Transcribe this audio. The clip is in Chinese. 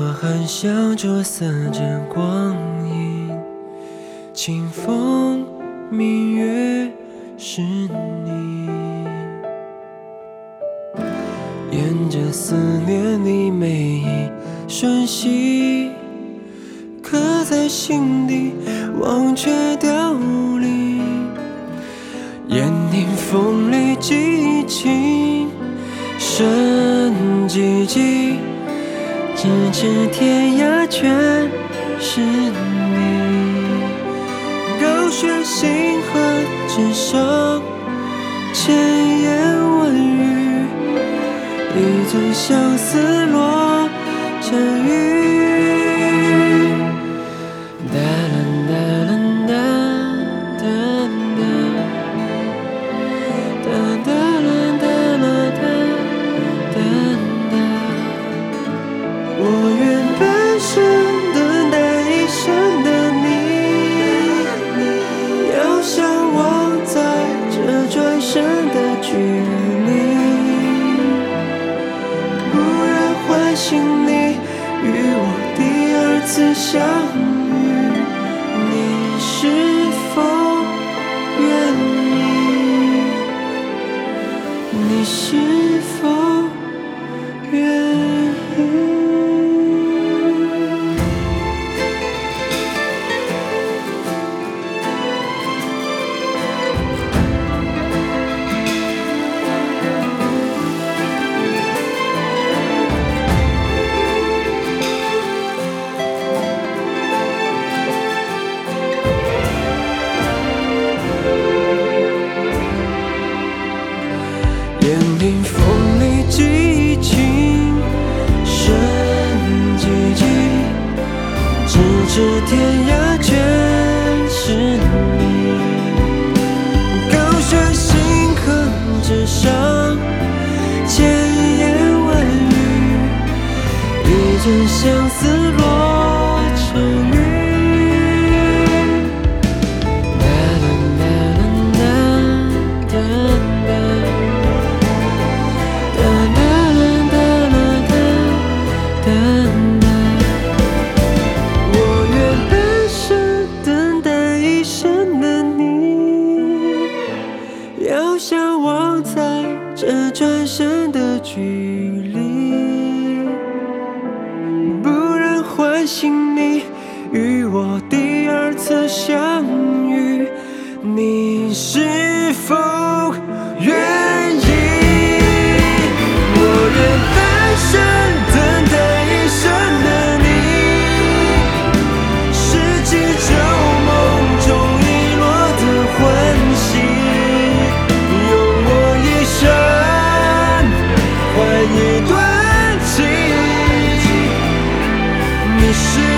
我还想着3盏光阴，清风明月是你，沿着思念你每一瞬息，刻在心底，忘却凋零。眼顶风里激情，深寂寂，咫尺天涯全是你。高悬星河之上，千言万语，一尊相思落成雨。哒啦哒啦哒哒哒哒啦哒啦哒哒哒。我愿半生等待一生的你，遥相望在这转身的距离，不忍唤醒你与我第2次相遇，你是否愿意？你是否愿意？眼顶风里激情，深寂寂，咫尺天涯全是你。高悬星河之上，千言万语，一尊相思落成雨。我愿半生等待一生的你，遥相望在这转身的距离，不忍唤醒你与我第2次相遇，你是否愿意？我愿半生等待一生的你，拾起旧梦中遗落的欢喜，用我一生换一段情。你是